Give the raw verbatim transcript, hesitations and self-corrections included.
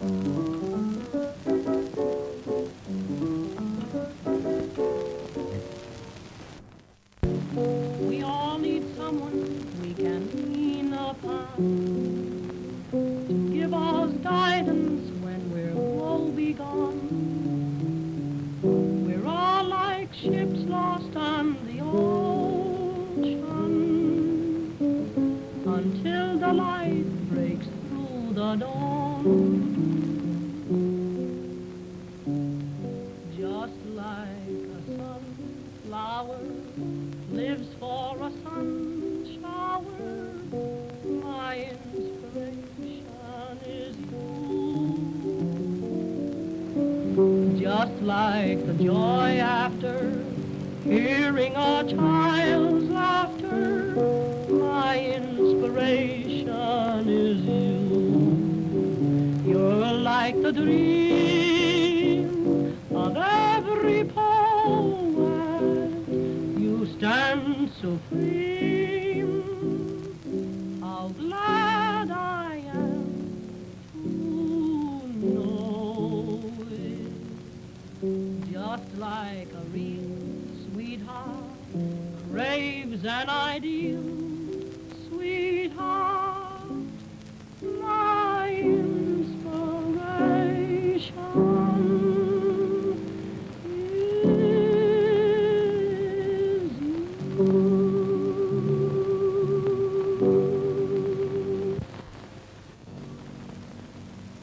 We all need someone we can lean upon to give us guidance when we're woe-begone. We're all like ships lost on the ocean until the light breaks through the dawn. Just like a sunflower lives for a sun shower, my inspiration is you. Just like the joy after hearing a child's laughter, my inspiration is you. You're like the dream of every poet. You stand supreme. How glad I am to know it. Just like a real sweetheart craves an ideal sweetheart.